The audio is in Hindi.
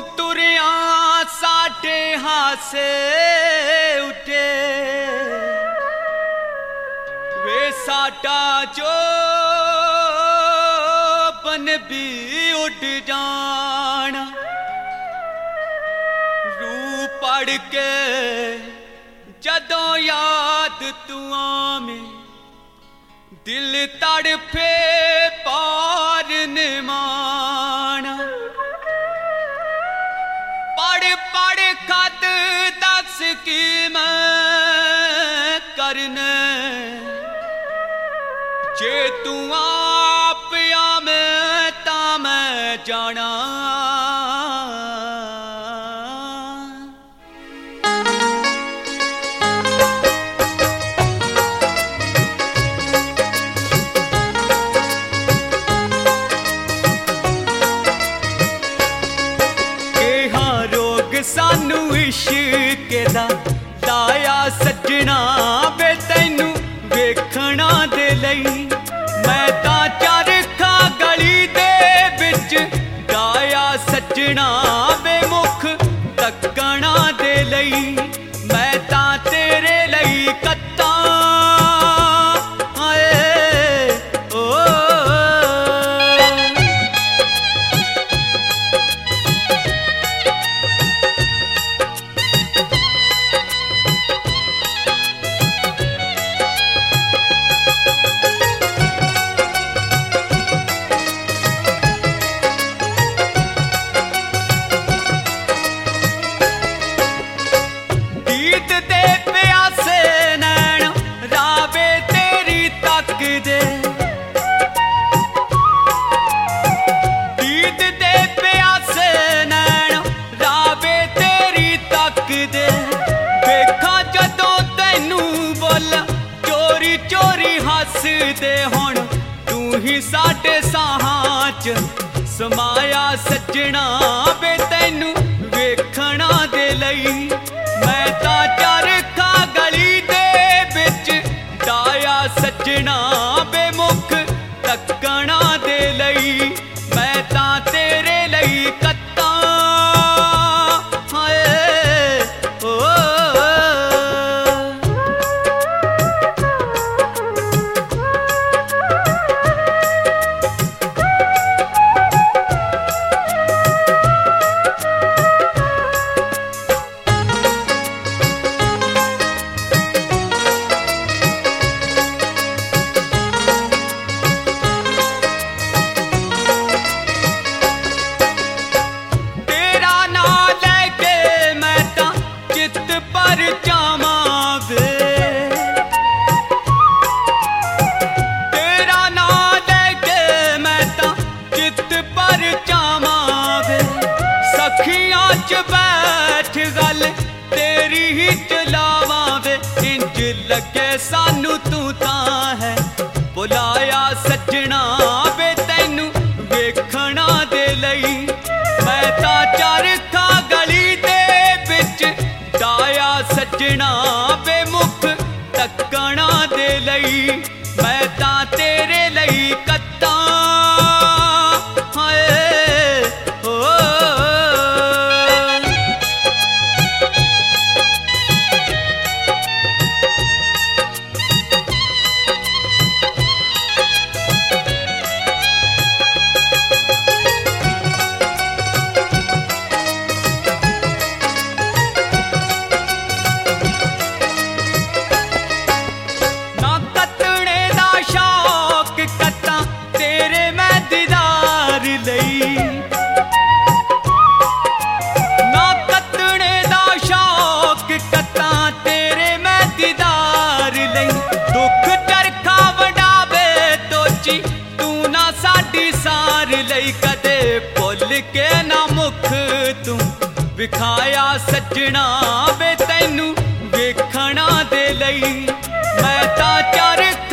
तुरिया साडे हासे उठे वे साडा जो बन भी उड़ जाना रू पड़ के जदों याद तू आवे दिल तड़फे पार निमाना पढ़ पढ़ खत दस की मैं करने जे तू आप आवे ता मैं जाना सानू इश्क दा लाया सजना वे तैनू वेखना दे लई मैं तां चरखा गली दे विच गाया सजना वे मुख तकना दे लई मैं तां तेरे लई कत्ता दे हुण तू ही साडे साहां च समाया सजना वे तैनू वेखना दे लई मैं तां चरखा गली दे विच डाया सजना वे मुख तकना दे लई मैं तां तेरे लई कत्ता बैठ गल तेरी ही चलावा वे इंज लगे सानू तू तां है बुलाया सजना वे तैनू वेखना दे लई मैं तां चरखा गली दे विच डाया सजना वे मुख तकना दे लई मैं तां तेरे लई कत्ता कदे भुल के ना मुख तू विखाया सजना वे तैनू वेखना दे लई मैं तां चरखा